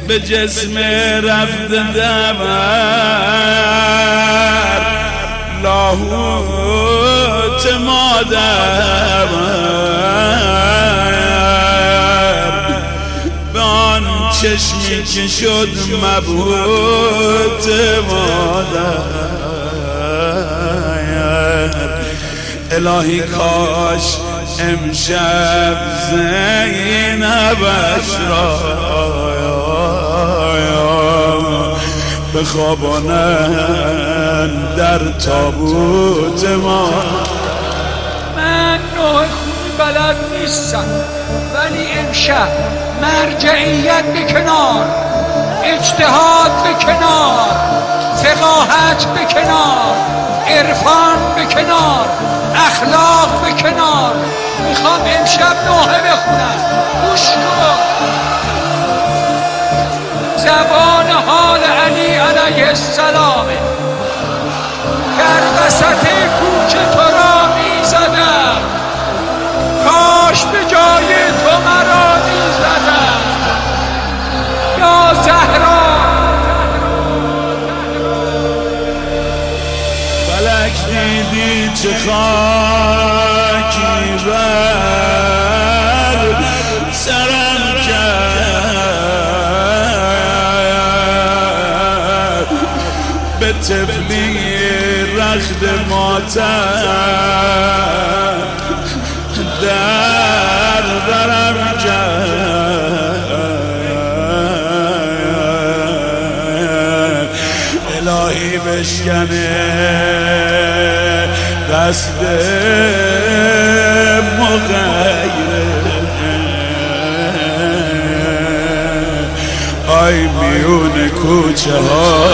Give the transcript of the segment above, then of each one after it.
به جسم رفت دمر لاهوت مادر به آن چشمی که شد مبهوت مادر. الهی کاش امشب زینبش را بخوابانن در تابوت ما. من نوع خوبی بلد نیستم، ولی امشب مرجعیت به کنار، اجتهاد به کنار، فقاهت به کنار، عرفان به کنار، اخلاق به کنار، میخوام امشب نوحه بخونم. گوش کن. زبان حال علی علیه السلام در وسط کوچه تو را میزدم، کاش به جای تو مرا میزدم یا زهرا. فلک دیدی چه خاکی بر سرم کرد، به طفلی رخت ماتم در برم کرد. الهی بشکنه دست مغیره، آی میون کوچه ها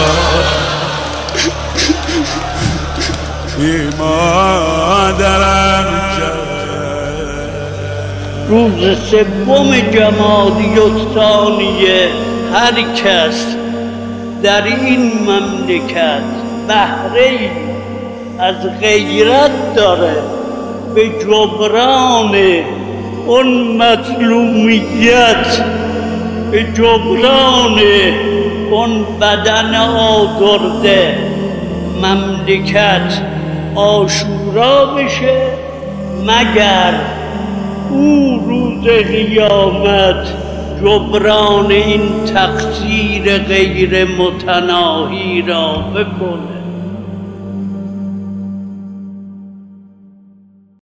بی مادرم کرد. روز سوم جمادی الثانیه هر کس در این مملکت بهره‌ای از غیرت داره به جبران اون مظلومیت، به جبران اون بدن آزرده مملکت عاشورا بشه، مگر او روز قیامت جبران این تقصیر غیر متناهی را بکنه.